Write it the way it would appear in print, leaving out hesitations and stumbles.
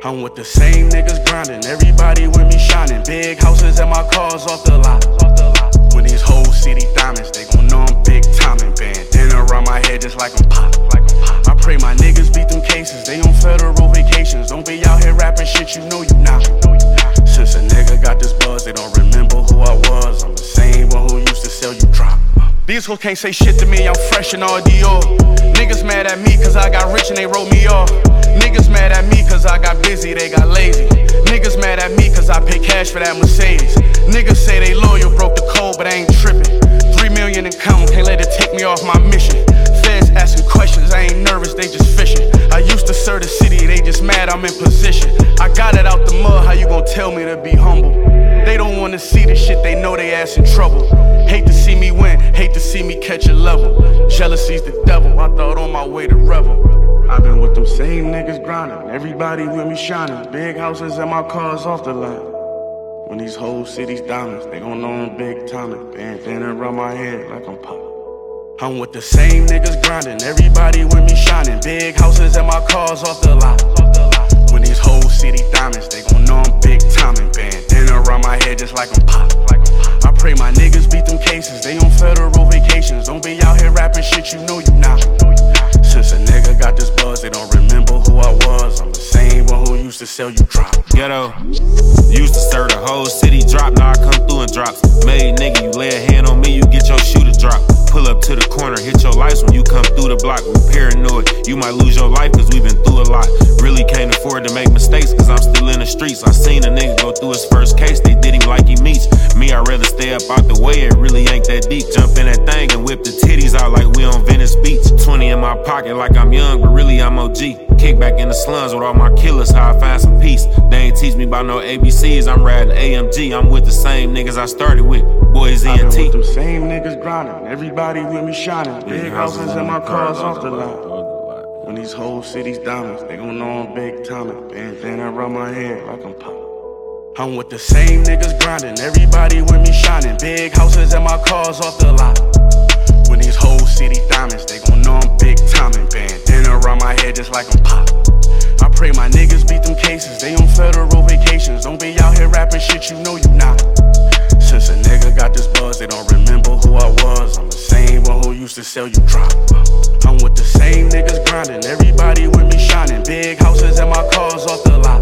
I'm with the same niggas grinding, everybody with me shining. Big houses and my cars off the lot. When these whole city diamonds, they gon' know I'm big timing. Bandana around my head just like I'm pop. I pray my niggas beat them cases, they on federal vacations. Don't be out here rapping shit, you know you not. Since a nigga got this buzz, they don't remember who I was. I'm the same one who used to sell you drop. These hoes can't say shit to me, I'm fresh in all Dior. Niggas mad at me cause I got rich and they wrote me off. Niggas mad at me cause I got busy, they got lazy. Niggas mad at me cause I pay cash for that Mercedes. Niggas say they loyal, broke the code, but I ain't tripping. 3 million and counting, can't let it take me off my mission. Feds asking questions, I ain't nervous, they just fishing. I used to serve the city, they just mad I'm in position. I got it out the mud, how you gon' tell me to be humble? They don't wanna see the shit, they know they ass in trouble. Hate to see me win, hate to see me catch a level. Jealousy's the devil, I thought on my way to revel. I've been with them same niggas grinding, everybody with me shining. Big houses and my cars off the lot. When these whole cities diamonds, they gon' know I'm big timing. Bandana around my head like I'm pop. I'm with the same niggas grinding, everybody with me shining. Big houses and my cars off the lot. When these whole city diamonds, they gon' know I'm big timing. Bandana around my head just like I'm pop. I pray my niggas beat them cases, they on federal vacations. Don't be out here rapping shit, you know you not. Since a nigga got this buzz, they don't remember who I was. I'm the same one who used to sell you drop. Ghetto, used to serve the whole city drop. Now I come through and drops. Made nigga, you lay a hand on me, you get your shooter drop. Pull up to the corner, hit your lights when you come through the block. We paranoid, you might lose your life cause we been through a lot. Really can't afford to make mistakes cause I'm still in the streets. I seen a nigga go through his first case, they did him like he meets. Me, I'd rather stay up out the way, it really ain't that deep. Jump in that thing and whip the titties out like we on Venice Beach. 20 in my pocket like I'm young, but really I'm OG. Kick back in the slums with all my killers, how I find some peace. They ain't teach me about no ABCs, I'm riding AMG. I'm with the same niggas I started with, boys I've been ENT. with them same niggas grinding, everybody with me shining. Big houses and my cars off the lot. When these whole cities diamonds, they gon' know I'm big timing. Bandana around my head like I'm pop. I'm with the same niggas grinding, everybody with me shining. Big houses and my cars off the lot. When these whole city diamonds, they gon' know I'm big timing. Bandana around my head just like I'm pop. I pray my niggas beat them cases, they on federal vacations. Don't be out here rapping shit, you know you not. Since a nigga got this buzz, they don't remember who I was. I'm the same one who used to sell you drop. I'm with the same niggas grinding, everybody with me shining. Big houses and my cars off the lot.